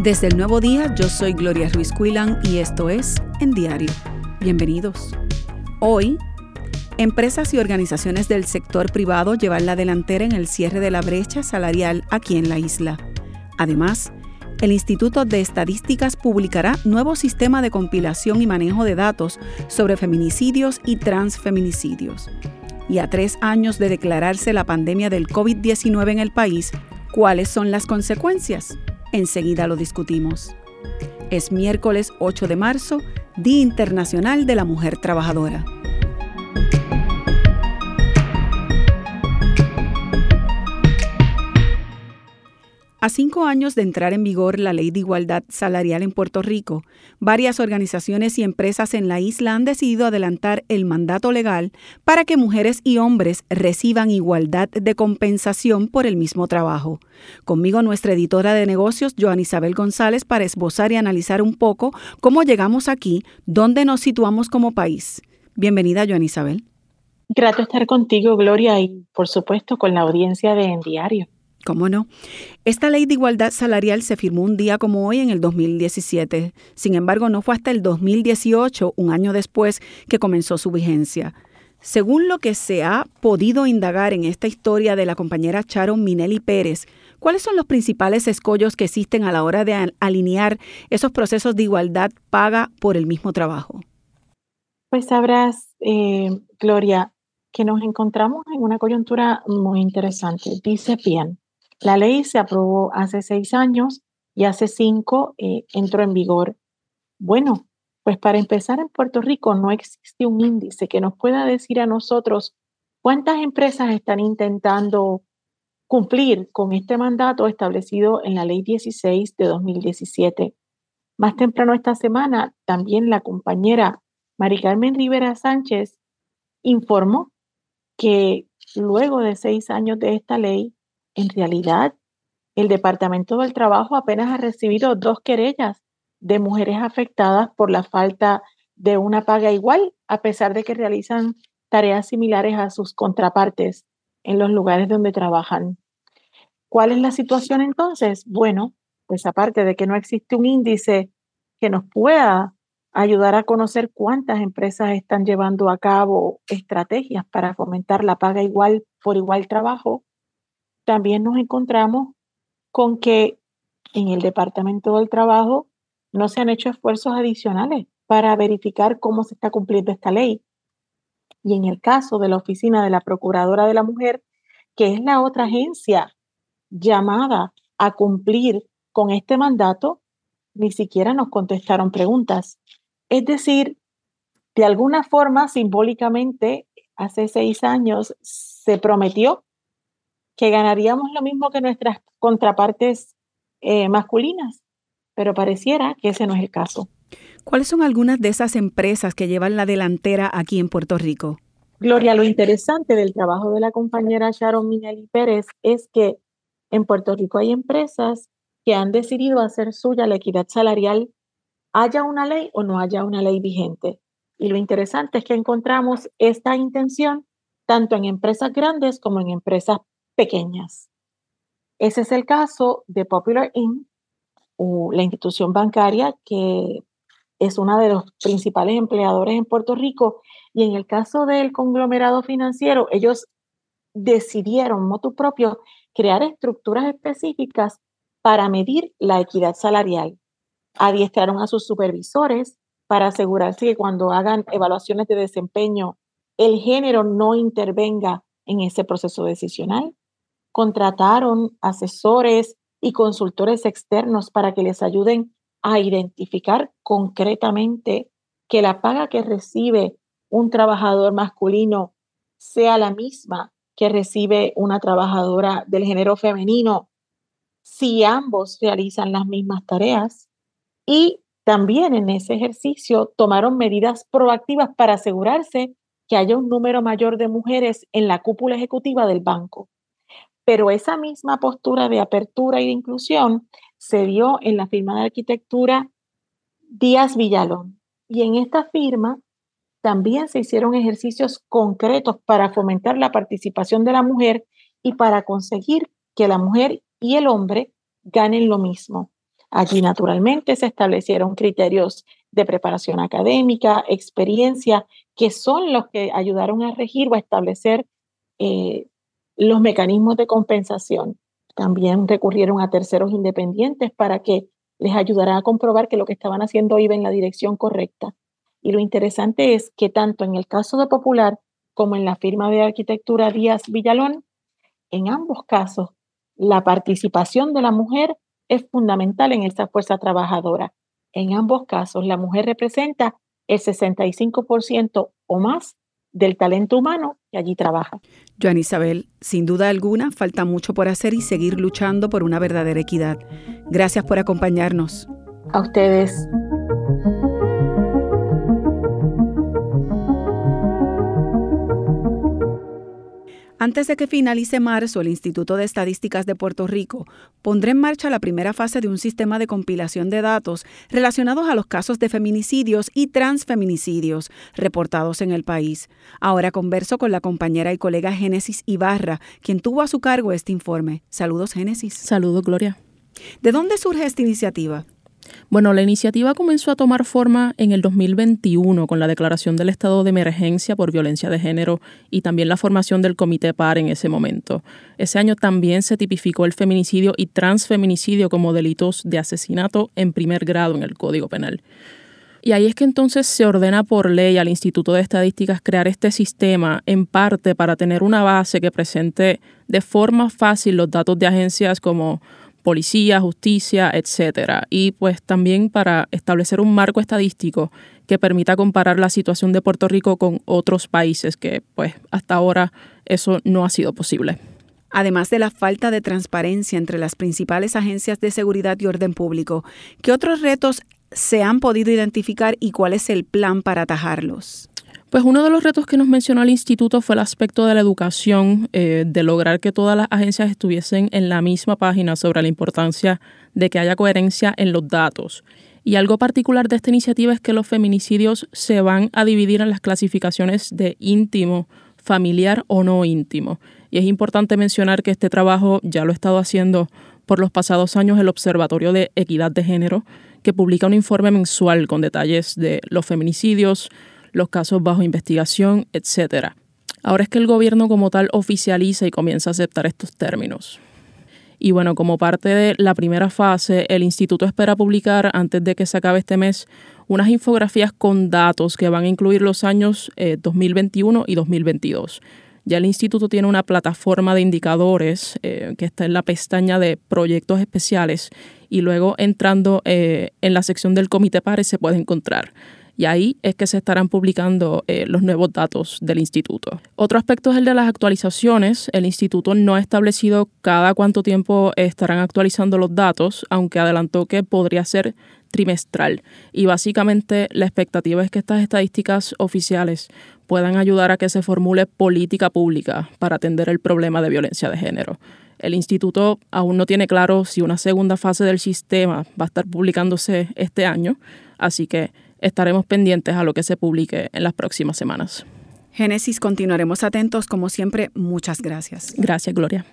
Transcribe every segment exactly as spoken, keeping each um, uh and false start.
Desde el Nuevo Día, yo soy Gloria Ruiz Cuilán y esto es En Diario. Bienvenidos. Hoy, empresas y organizaciones del sector privado llevan la delantera en el cierre de la brecha salarial aquí en la isla. Además, el Instituto de Estadísticas publicará nuevo sistema de compilación y manejo de datos sobre feminicidios y transfeminicidios. Y a tres años de declararse la pandemia del covid diecinueve en el país, ¿cuáles son las consecuencias? Enseguida lo discutimos. Es miércoles ocho de marzo, Día Internacional de la Mujer Trabajadora. A cinco años de entrar en vigor la Ley de Igualdad Salarial en Puerto Rico, varias organizaciones y empresas en la isla han decidido adelantar el mandato legal para que mujeres y hombres reciban igualdad de compensación por el mismo trabajo. Conmigo nuestra editora de negocios, Joana Isabel González, para esbozar y analizar un poco cómo llegamos aquí, dónde nos situamos como país. Bienvenida, Joana Isabel. Grato estar contigo, Gloria, y por supuesto con la audiencia de En Diario. ¿Cómo no? Esta ley de igualdad salarial se firmó un día como hoy en el dos mil diecisiete. Sin embargo, no fue hasta el dos mil dieciocho, un año después, que comenzó su vigencia. Según lo que se ha podido indagar en esta historia de la compañera Sharon Minelli Pérez, ¿cuáles son los principales escollos que existen a la hora de alinear esos procesos de igualdad paga por el mismo trabajo? Pues sabrás, eh, Gloria, que nos encontramos en una coyuntura muy interesante. Dice bien. La ley se aprobó hace seis años y hace cinco eh, entró en vigor. Bueno, pues para empezar, en Puerto Rico no existe un índice que nos pueda decir a nosotros cuántas empresas están intentando cumplir con este mandato establecido en la Ley dieciséis de dos mil diecisiete. Más temprano esta semana, también la compañera Mari Carmen Rivera Sánchez informó que luego de seis años de esta ley, en realidad, el Departamento del Trabajo apenas ha recibido dos querellas de mujeres afectadas por la falta de una paga igual, a pesar de que realizan tareas similares a sus contrapartes en los lugares donde trabajan. ¿Cuál es la situación entonces? Bueno, pues aparte de que no existe un índice que nos pueda ayudar a conocer cuántas empresas están llevando a cabo estrategias para fomentar la paga igual por igual trabajo, también nos encontramos con que en el Departamento del Trabajo no se han hecho esfuerzos adicionales para verificar cómo se está cumpliendo esta ley. Y en el caso de la Oficina de la Procuradora de la Mujer, que es la otra agencia llamada a cumplir con este mandato, ni siquiera nos contestaron preguntas. Es decir, de alguna forma, simbólicamente, hace seis años se prometió que ganaríamos lo mismo que nuestras contrapartes eh, masculinas, pero pareciera que ese no es el caso. ¿Cuáles son algunas de esas empresas que llevan la delantera aquí en Puerto Rico? Gloria, lo interesante del trabajo de la compañera Sharon Minelli Pérez es que en Puerto Rico hay empresas que han decidido hacer suya la equidad salarial, haya una ley o no haya una ley vigente. Y lo interesante es que encontramos esta intención tanto en empresas grandes como en empresas pequeñas. Ese es el caso de Popular incorporated, o la institución bancaria que es una de los principales empleadores en Puerto Rico, y en el caso del conglomerado financiero, ellos decidieron, motu propio, crear estructuras específicas para medir la equidad salarial. Adiestraron a sus supervisores para asegurarse que cuando hagan evaluaciones de desempeño, el género no intervenga en ese proceso decisional. Contrataron asesores y consultores externos para que les ayuden a identificar concretamente que la paga que recibe un trabajador masculino sea la misma que recibe una trabajadora del género femenino, si ambos realizan las mismas tareas. Y también en ese ejercicio tomaron medidas proactivas para asegurarse que haya un número mayor de mujeres en la cúpula ejecutiva del banco. Pero esa misma postura de apertura y de inclusión se dio en la firma de arquitectura Díaz Villalón. Y en esta firma también se hicieron ejercicios concretos para fomentar la participación de la mujer y para conseguir que la mujer y el hombre ganen lo mismo. Allí naturalmente se establecieron criterios de preparación académica, experiencia, que son los que ayudaron a regir o a establecer eh, los mecanismos de compensación. También recurrieron a terceros independientes para que les ayudara a comprobar que lo que estaban haciendo iba en la dirección correcta. Y lo interesante es que tanto en el caso de Popular como en la firma de arquitectura Díaz Villalón, en ambos casos, la participación de la mujer es fundamental en esta fuerza trabajadora. En ambos casos, la mujer representa el sesenta y cinco por ciento o más del talento humano que allí trabaja. Joan Isabel, sin duda alguna, falta mucho por hacer y seguir luchando por una verdadera equidad. Gracias por acompañarnos. A ustedes. Antes de que finalice marzo, el Instituto de Estadísticas de Puerto Rico pondrá en marcha la primera fase de un sistema de compilación de datos relacionados a los casos de feminicidios y transfeminicidios reportados en el país. Ahora converso con la compañera y colega Génesis Ibarra, quien tuvo a su cargo este informe. Saludos, Génesis. Saludos, Gloria. ¿De dónde surge esta iniciativa? Bueno, la iniciativa comenzó a tomar forma en el dos mil veintiuno con la declaración del estado de emergencia por violencia de género y también la formación del Comité P A R en ese momento. Ese año también se tipificó el feminicidio y transfeminicidio como delitos de asesinato en primer grado en el Código Penal. Y ahí es que entonces se ordena por ley al Instituto de Estadísticas crear este sistema, en parte para tener una base que presente de forma fácil los datos de agencias como policía, justicia, etcétera. Y pues también para establecer un marco estadístico que permita comparar la situación de Puerto Rico con otros países, que pues hasta ahora eso no ha sido posible. Además de la falta de transparencia entre las principales agencias de seguridad y orden público, ¿qué otros retos se han podido identificar y cuál es el plan para atajarlos? Pues uno de los retos que nos mencionó el instituto fue el aspecto de la educación, eh, de lograr que todas las agencias estuviesen en la misma página sobre la importancia de que haya coherencia en los datos. Y algo particular de esta iniciativa es que los feminicidios se van a dividir en las clasificaciones de íntimo, familiar o no íntimo. Y es importante mencionar que este trabajo ya lo ha estado haciendo por los pasados años el Observatorio de Equidad de Género, que publica un informe mensual con detalles de los feminicidios, los casos bajo investigación, etcétera. Ahora es que el gobierno como tal oficializa y comienza a aceptar estos términos. Y bueno, como parte de la primera fase, el instituto espera publicar, antes de que se acabe este mes, unas infografías con datos que van a incluir los años eh, dos mil veintiuno y dos mil veintidós. Ya el instituto tiene una plataforma de indicadores eh, que está en la pestaña de proyectos especiales y luego entrando eh, en la sección del Comité P A R se puede encontrar. Y ahí es que se estarán publicando eh, los nuevos datos del instituto. Otro aspecto es el de las actualizaciones. El instituto no ha establecido cada cuánto tiempo estarán actualizando los datos, aunque adelantó que podría ser trimestral. Y básicamente la expectativa es que estas estadísticas oficiales puedan ayudar a que se formule política pública para atender el problema de violencia de género. El instituto aún no tiene claro si una segunda fase del sistema va a estar publicándose este año, así que estaremos pendientes a lo que se publique en las próximas semanas. Génesis, continuaremos atentos. Como siempre, muchas gracias. Gracias, Gloria.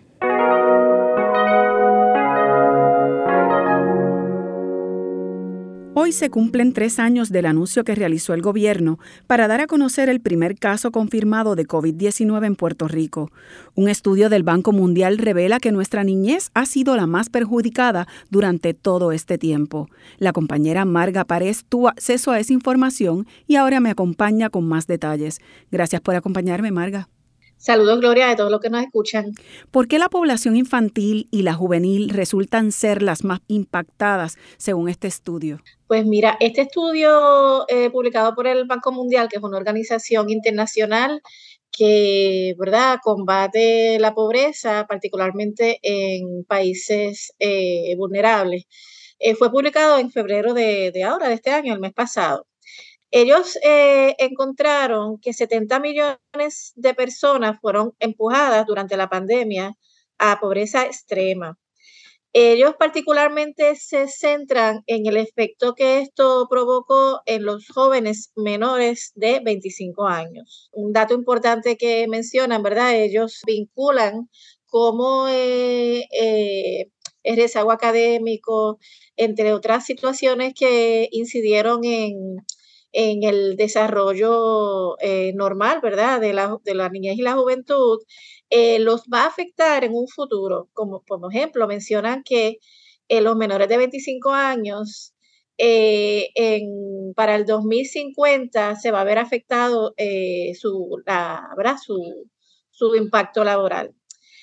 Hoy se cumplen tres años del anuncio que realizó el gobierno para dar a conocer el primer caso confirmado de covid diecinueve en Puerto Rico. Un estudio del Banco Mundial revela que nuestra niñez ha sido la más perjudicada durante todo este tiempo. La compañera Marga Párez tuvo acceso a esa información y ahora me acompaña con más detalles. Gracias por acompañarme, Marga. Saludos, Gloria, de todos los que nos escuchan. ¿Por qué la población infantil y la juvenil resultan ser las más impactadas según este estudio? Pues mira, este estudio eh, publicado por el Banco Mundial, que es una organización internacional que, ¿verdad?, combate la pobreza, particularmente en países eh, vulnerables, eh, fue publicado en febrero de, de ahora, de este año, el mes pasado. Ellos eh, encontraron que setenta millones de personas fueron empujadas durante la pandemia a pobreza extrema. Ellos particularmente se centran en el efecto que esto provocó en los jóvenes menores de veinticinco años. Un dato importante que mencionan, ¿verdad? Ellos vinculan cómo eh, eh, el rezago académico, entre otras situaciones que incidieron en, en el desarrollo eh, normal, ¿verdad?, de la, de la niñez y la juventud, eh, los va a afectar en un futuro. Como por ejemplo, mencionan que eh, los menores de veinticinco años, eh, en, para el dos mil cincuenta se va a ver afectado eh, su, la, ¿verdad?, su, su impacto laboral.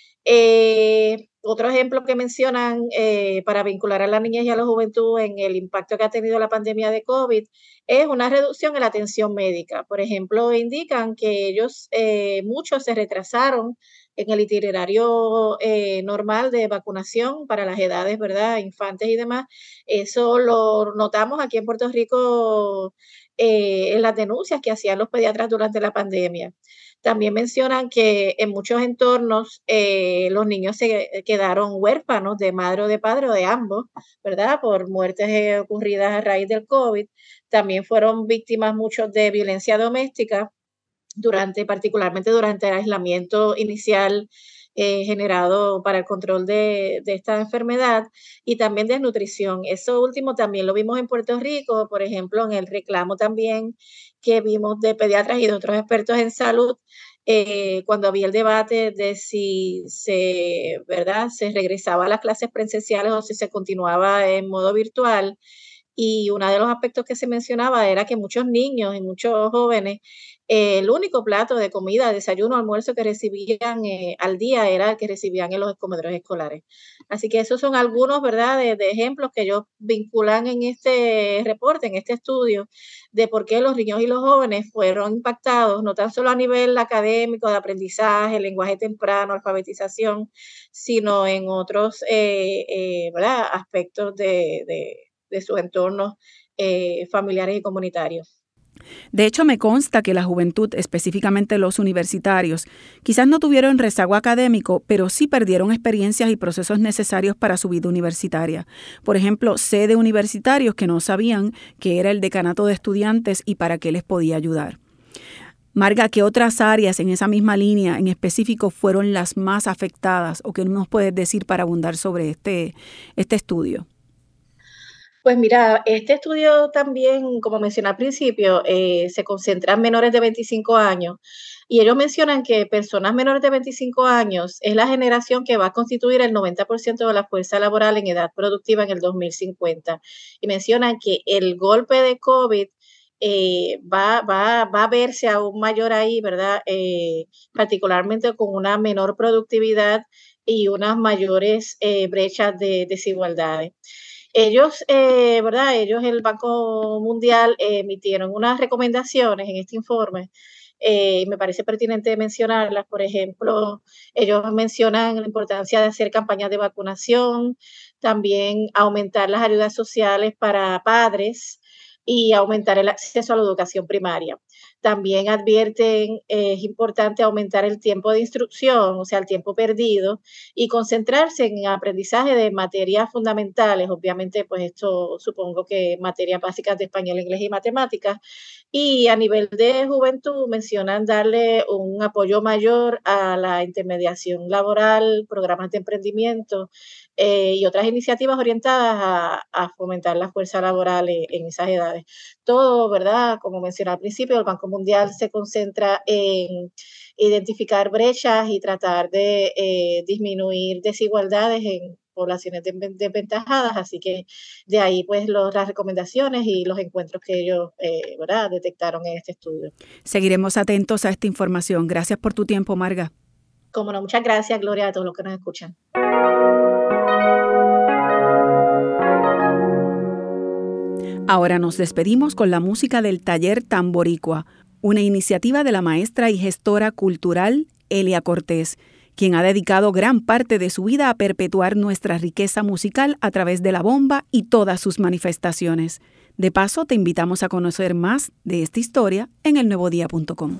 Eh, otro ejemplo que mencionan eh, para vincular a la niñez y a la juventud en el impacto que ha tenido la pandemia de COVID es una reducción en la atención médica. Por ejemplo, indican que ellos, eh, muchos se retrasaron en el itinerario eh, normal de vacunación para las edades, ¿verdad?, infantes y demás. Eso lo notamos aquí en Puerto Rico eh, en las denuncias que hacían los pediatras durante la pandemia. También mencionan que en muchos entornos eh, los niños se quedaron huérfanos de madre o de padre o de ambos, ¿verdad?, por muertes eh, ocurridas a raíz del COVID. También fueron víctimas muchos de violencia doméstica, durante, particularmente durante el aislamiento inicial eh, generado para el control de, de esta enfermedad, y también desnutrición. Eso último también lo vimos en Puerto Rico, por ejemplo, en el reclamo también que vimos de pediatras y de otros expertos en salud, eh, cuando había el debate de si se, ¿verdad?, se regresaba a las clases presenciales o si se continuaba en modo virtual. Y uno de los aspectos que se mencionaba era que muchos niños y muchos jóvenes, eh, el único plato de comida, desayuno, almuerzo que recibían eh, al día era el que recibían en los comedores escolares. Así que esos son algunos, ¿verdad?, de, de ejemplos que ellos vinculan en este reporte, en este estudio, de por qué los niños y los jóvenes fueron impactados, no tan solo a nivel académico, de aprendizaje, lenguaje temprano, alfabetización, sino en otros eh, eh, ¿verdad?, aspectos de, de de sus entornos eh, familiares y comunitarios. De hecho, me consta que la juventud, específicamente los universitarios, quizás no tuvieron rezago académico, pero sí perdieron experiencias y procesos necesarios para su vida universitaria. Por ejemplo, sé de universitarios que no sabían qué era el decanato de estudiantes y para qué les podía ayudar. Marga, ¿qué otras áreas en esa misma línea en específico fueron las más afectadas o qué nos puedes decir para abundar sobre este, este estudio? Pues mira, este estudio también, como mencioné al principio, eh, se concentra en menores de veinticinco años, y ellos mencionan que personas menores de veinticinco años es la generación que va a constituir el noventa por ciento de la fuerza laboral en edad productiva en el dos mil cincuenta. Y mencionan que el golpe de COVID eh, va, va, va a verse aún mayor ahí, ¿verdad? Eh, particularmente con una menor productividad y unas mayores eh, brechas de desigualdades. Ellos, eh, ¿verdad? Ellos, el Banco Mundial, eh, emitieron unas recomendaciones en este informe, eh, y me parece pertinente mencionarlas. Por ejemplo, ellos mencionan la importancia de hacer campañas de vacunación, también aumentar las ayudas sociales para padres y aumentar el acceso a la educación primaria. También advierten eh, es importante aumentar el tiempo de instrucción, o sea, el tiempo perdido, y concentrarse en aprendizaje de materias fundamentales. Obviamente, pues esto supongo que materias básicas de español, inglés y matemáticas. Y a nivel de juventud mencionan darle un apoyo mayor a la intermediación laboral, programas de emprendimiento eh, y otras iniciativas orientadas a, a fomentar la fuerza laboral en, en esas edades. Todo, ¿verdad? Como mencioné al principio, el Banco Mundial se concentra en identificar brechas y tratar de eh, disminuir desigualdades en poblaciones desventajadas, así que de ahí pues los, las recomendaciones y los encuentros que ellos eh, ¿verdad? detectaron en este estudio. Seguiremos atentos a esta información. Gracias por tu tiempo, Marga. Como no, muchas gracias, Gloria, a todos los que nos escuchan. Ahora nos despedimos con la música del Taller Tamboricua, una iniciativa de la maestra y gestora cultural Elia Cortés, quien ha dedicado gran parte de su vida a perpetuar nuestra riqueza musical a través de la bomba y todas sus manifestaciones. De paso, te invitamos a conocer más de esta historia en el nuevo día punto com.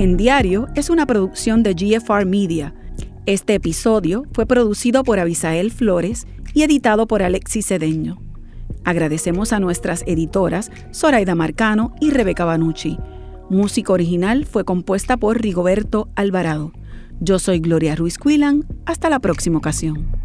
En Diario es una producción de G F R Media. Este episodio fue producido por Abisael Flores y editado por Alexis Cedeño. Agradecemos a nuestras editoras Zoraida Marcano y Rebeca Banucci. Música original fue compuesta por Rigoberto Alvarado. Yo soy Gloria Ruiz Quilan. Hasta la próxima ocasión.